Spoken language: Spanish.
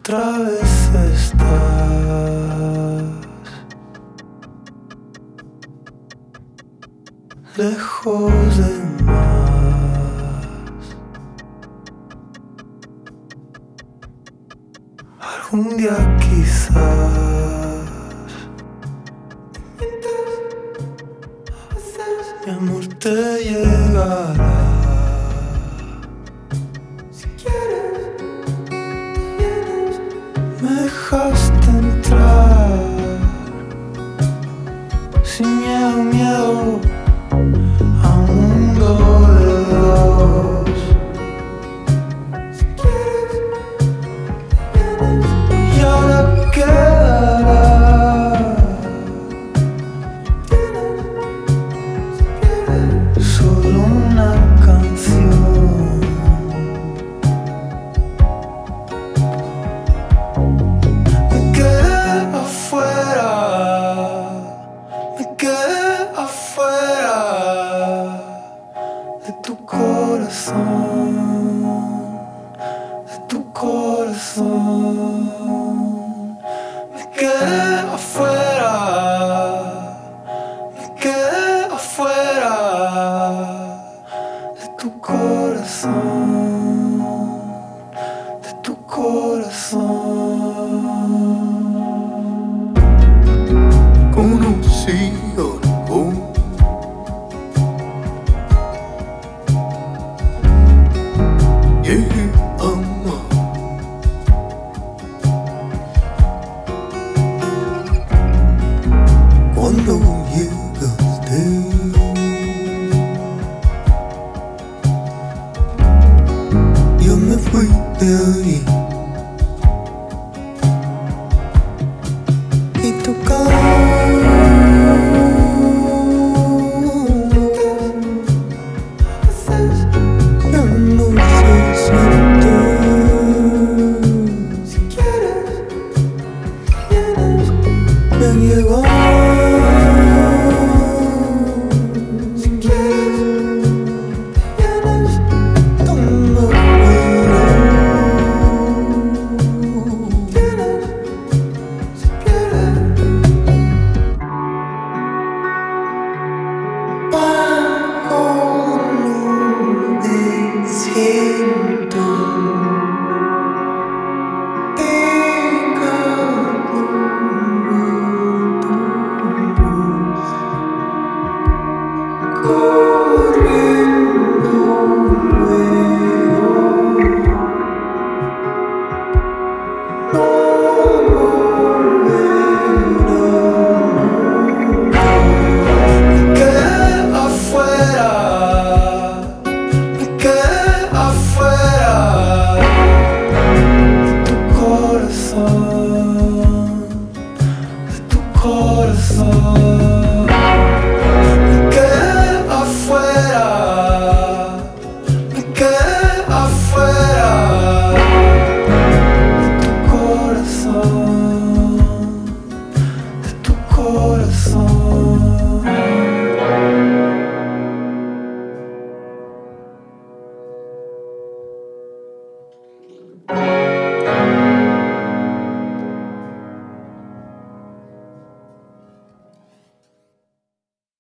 otra vez estás lejos de más. Algún día quizás mi amor te llegará. Me dejaste entrar sin miedo, miedo a un mundo de dos. Y ahora quedará solo una canción. Me quedé afuera de tu corazón, de tu corazón. Me quedé afuera, me quedé afuera de tu corazón, de tu corazón. Conocido